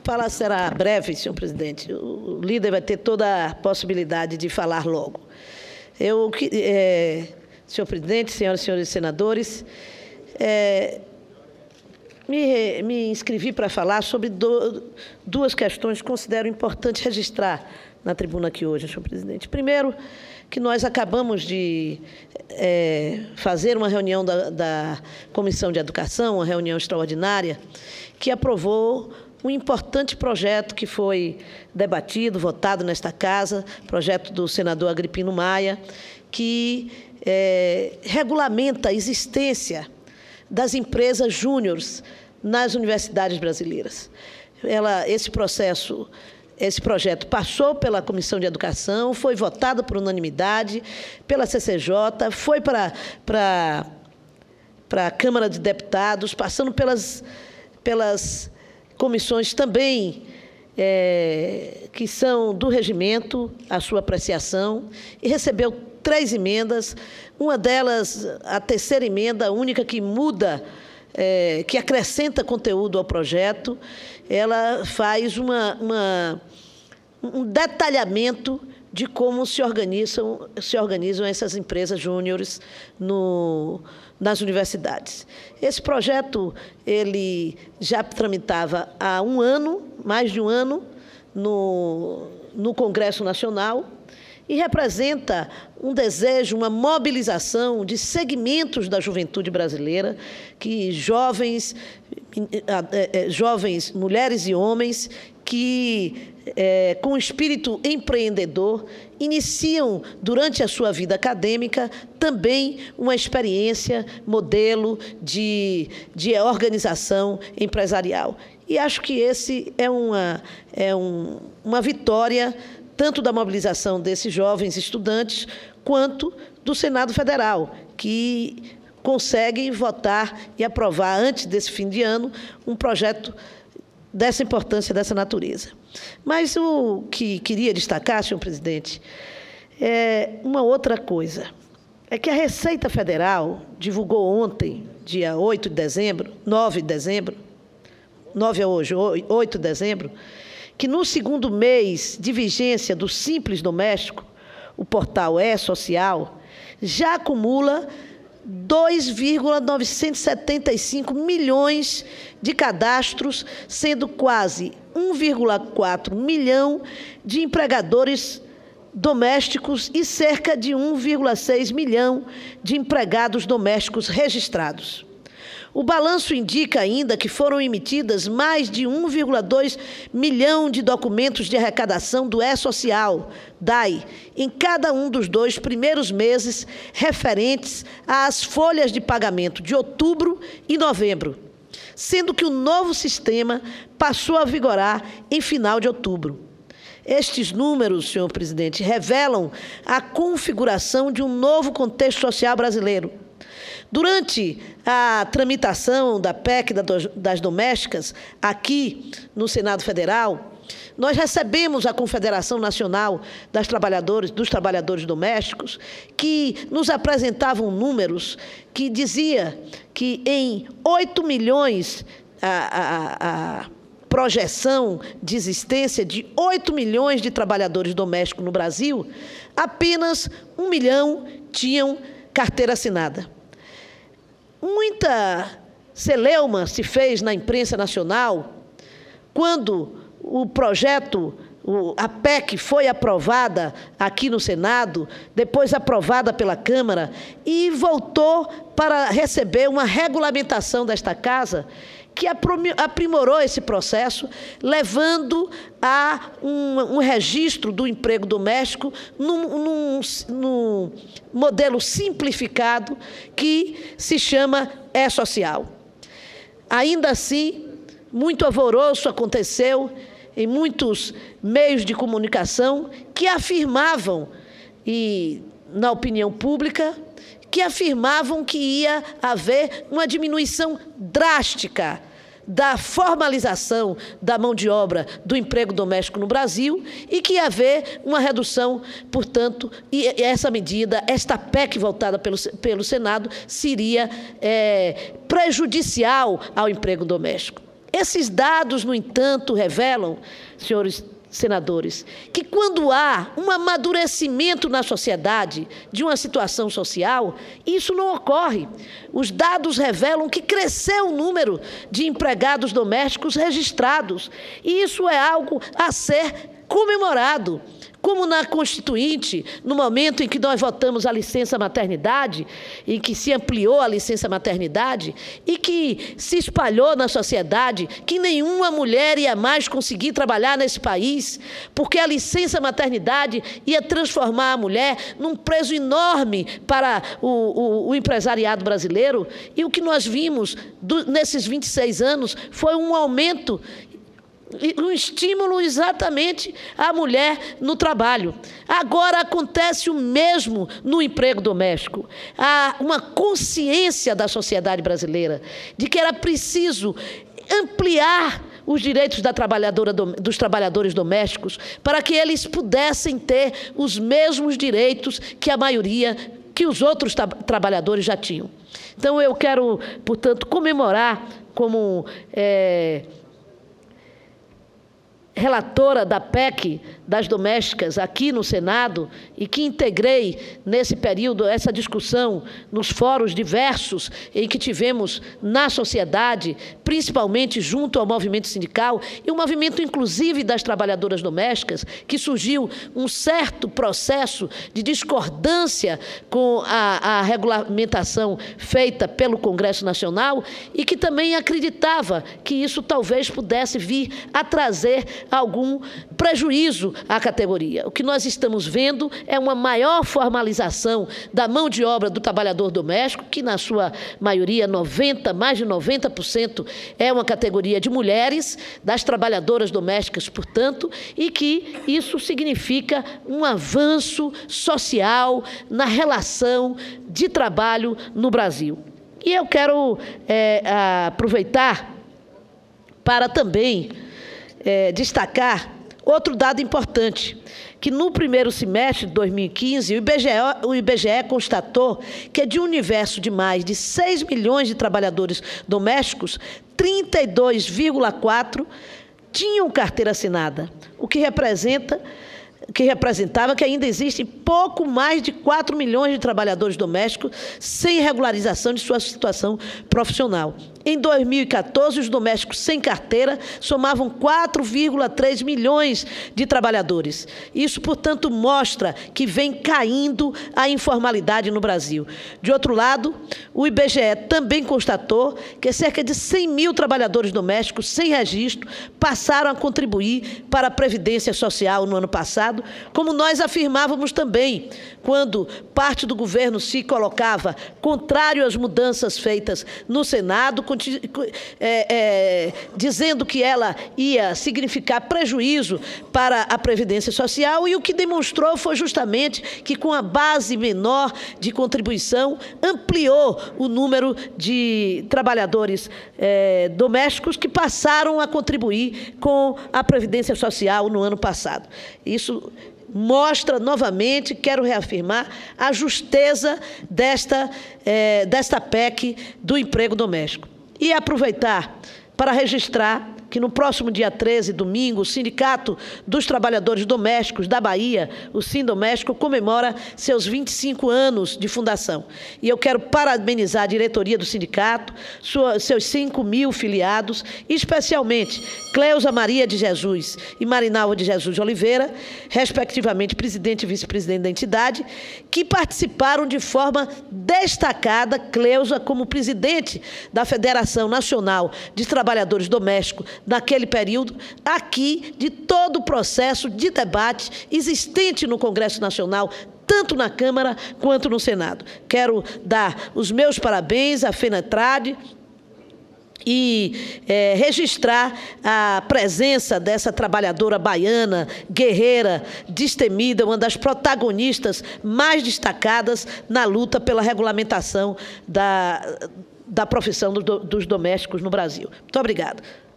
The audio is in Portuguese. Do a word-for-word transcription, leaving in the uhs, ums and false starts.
fala será breve, senhor presidente. O líder vai ter toda a possibilidade de falar logo. Eu, é, senhor presidente, senhoras e senhores senadores, é, me, me inscrevi para falar sobre do, duas questões que considero importante registrar na tribuna aqui hoje, senhor presidente. Primeiro, que nós acabamos de é, fazer uma reunião da, da Comissão de Educação, uma reunião extraordinária, que aprovou um importante projeto que foi debatido, votado nesta casa, projeto do senador Agripino Maia, que é, regulamenta a existência das empresas júniores nas universidades brasileiras. Ela, esse processo... Esse projeto passou pela Comissão de Educação, foi votado por unanimidade, pela C C J, foi para, para, para a Câmara de Deputados, passando pelas, pelas comissões também é, que são do regimento, a sua apreciação, e recebeu três emendas, uma delas, a terceira emenda, única que muda, é, que acrescenta conteúdo ao projeto, ela faz uma, uma, um detalhamento de como se organizam, se organizam essas empresas júniores no, nas universidades. Esse projeto ele já tramitava há um ano, mais de um ano, no, no Congresso Nacional, e representa um desejo, uma mobilização de segmentos da juventude brasileira, que jovens, jovens mulheres e homens, que, é, com espírito empreendedor, iniciam, durante a sua vida acadêmica, também uma experiência, modelo de, de organização empresarial. E acho que esse é uma, é um, uma vitória tanto da mobilização desses jovens estudantes, quanto do Senado Federal, que consegue votar e aprovar, antes desse fim de ano, um projeto dessa importância, dessa natureza. Mas o que queria destacar, senhor presidente, é uma outra coisa. É que a Receita Federal divulgou ontem, dia oito de dezembro, nove de dezembro, nove é hoje, oito de dezembro, que no segundo mês de vigência do Simples Doméstico, o portal E-Social, já acumula dois vírgula novecentos e setenta e cinco milhões de cadastros, sendo quase um vírgula quatro milhão de empregadores domésticos e cerca de um vírgula seis milhão de empregados domésticos registrados. O balanço indica ainda que foram emitidas mais de um vírgula dois milhão de documentos de arrecadação do E-Social, D A I, em cada um dos dois primeiros meses referentes às folhas de pagamento de outubro e novembro, sendo que o novo sistema passou a vigorar em final de outubro. Estes números, senhor presidente, revelam a configuração de um novo contexto social brasileiro. Durante a tramitação da P E C das domésticas, aqui no Senado Federal, nós recebemos a Confederação Nacional das Trabalhadores, dos Trabalhadores Domésticos, que nos apresentavam números que dizia que em oito milhões a, a, a projeção de existência de oito milhões de trabalhadores domésticos no Brasil, apenas um milhão tinham carteira assinada. Muita celeuma se fez na imprensa nacional quando o projeto, a P E C foi aprovada aqui no Senado, depois aprovada pela Câmara e voltou para receber uma regulamentação desta casa que aprimorou esse processo, levando a um, um registro do emprego doméstico num, num, num modelo simplificado que se chama E-Social. Ainda assim, muito alvoroço aconteceu em muitos meios de comunicação que afirmavam, e na opinião pública, que afirmavam que ia haver uma diminuição drástica da formalização da mão de obra do emprego doméstico no Brasil e que ia haver uma redução, portanto, e essa medida, esta P E C voltada pelo, pelo Senado, seria é, prejudicial ao emprego doméstico. Esses dados, no entanto, revelam, senhores senadores, que quando há um amadurecimento na sociedade de uma situação social, isso não ocorre. Os dados revelam que cresceu o número de empregados domésticos registrados, e isso é algo a ser comemorado. Como na Constituinte, no momento em que nós votamos a licença maternidade, em que se ampliou a licença maternidade e que se espalhou na sociedade que nenhuma mulher ia mais conseguir trabalhar nesse país, porque a licença maternidade ia transformar a mulher num preço enorme para o, o, o empresariado brasileiro. E o que nós vimos do, nesses vinte e seis anos foi um aumento, um estímulo exatamente à mulher no trabalho. Agora acontece o mesmo no emprego doméstico. Há uma consciência da sociedade brasileira de que era preciso ampliar os direitos da trabalhadora, dos trabalhadores domésticos para que eles pudessem ter os mesmos direitos que a maioria, que os outros tra trabalhadores já tinham. Então, eu quero, portanto, comemorar como é, relatora da P E C das domésticas aqui no Senado e que integrei nesse período essa discussão nos fóruns diversos em que tivemos na sociedade, principalmente junto ao movimento sindical e o movimento inclusive das trabalhadoras domésticas, que surgiu um certo processo de discordância com a, a regulamentação feita pelo Congresso Nacional e que também acreditava que isso talvez pudesse vir a trazer algum prejuízo à categoria. O que nós estamos vendo é uma maior formalização da mão de obra do trabalhador doméstico, que na sua maioria, noventa, mais de noventa por cento, é uma categoria de mulheres, das trabalhadoras domésticas, portanto, e que isso significa um avanço social na relação de trabalho no Brasil. E eu quero é, aproveitar para também É, destacar outro dado importante, que no primeiro semestre de dois mil e quinze, o I B G E, o I B G E constatou que de um universo de mais de seis milhões de trabalhadores domésticos, trinta e dois vírgula quatro tinham carteira assinada, o que representa que representava que ainda existe pouco mais de quatro milhões de trabalhadores domésticos sem regularização de sua situação profissional. Em dois mil e quatorze, os domésticos sem carteira somavam quatro vírgula três milhões de trabalhadores. Isso, portanto, mostra que vem caindo a informalidade no Brasil. De outro lado, o I B G E também constatou que cerca de cem mil trabalhadores domésticos sem registro passaram a contribuir para a Previdência Social no ano passado, como nós afirmávamos também, quando parte do governo se colocava contrário às mudanças feitas no Senado, É, é, dizendo que ela ia significar prejuízo para a Previdência Social, e o que demonstrou foi justamente que, com a base menor de contribuição, ampliou o número de trabalhadores é, domésticos que passaram a contribuir com a Previdência Social no ano passado. Isso mostra novamente, quero reafirmar, a justeza desta, é, desta P E C do emprego doméstico. E aproveitar para registrar que no próximo dia treze, domingo, o Sindicato dos Trabalhadores Domésticos da Bahia, o Sindoméstico, comemora seus vinte e cinco anos de fundação. E eu quero parabenizar a diretoria do sindicato, sua, seus cinco mil filiados, especialmente Cleusa Maria de Jesus e Marinalva de Jesus Oliveira, respectivamente presidente e vice-presidente da entidade, que participaram de forma destacada, Cleusa como presidente da Federação Nacional de Trabalhadores Domésticos, naquele período, aqui, de todo o processo de debate existente no Congresso Nacional, tanto na Câmara quanto no Senado. Quero dar os meus parabéns à FENATRAD e é, registrar a presença dessa trabalhadora baiana, guerreira, destemida, uma das protagonistas mais destacadas na luta pela regulamentação da, da profissão do, dos domésticos no Brasil. Muito obrigada.